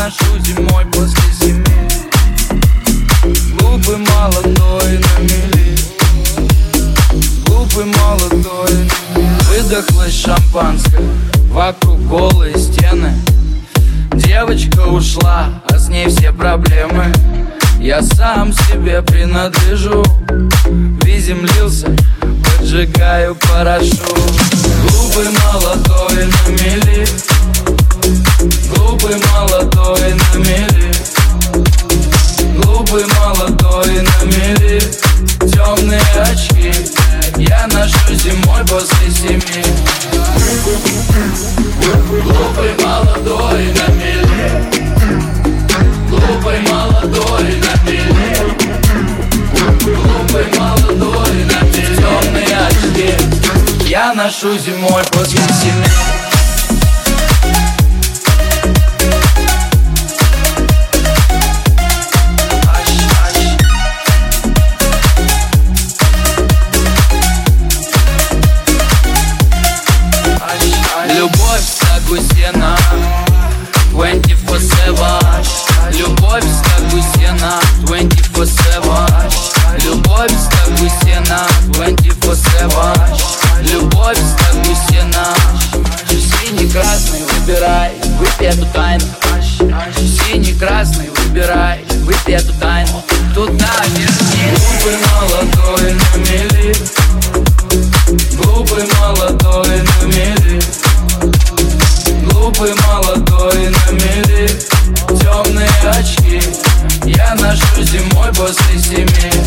ношу зимой после 7. Глупый, молодой, на мели. Глупый, молодой. Выдохлось шампанское, вокруг голые стены. Девочка ушла, а с ней все проблемы. Я сам себе принадлежу. Приземлился, поджигаю парашют. Глупый, молодой, на мели. Глупый, молодой, на мели. Глупый, молодой, на мели. Темные очки я ношу зимой после 7. Глупый, молодой, на мели. Глупый, молодой, на мели. Глупый, молодой, на мели. Темные очки я ношу зимой после 7. Любовь с Агусена 24/7. Любовь с Агусена 24/7. Любовь с Агусена 24/7. Любовь с Агусена. Синий, красный, выбирай, выпей эту тайну. Синий, красный, выбирай, выпей эту тайну. Туда верни. Глупый, молодой, на мели. Глупый, молодой, на мели. Глупый, молодой, на мели. Темные очки я ношу зимой после 7.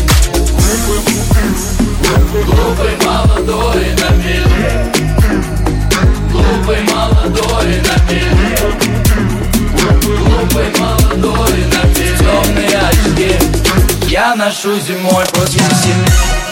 Глупый, молодой, на мели. Глупый, молодой, на мели. Глупый, молодой, на мели. Темные очки я ношу зимой после 7.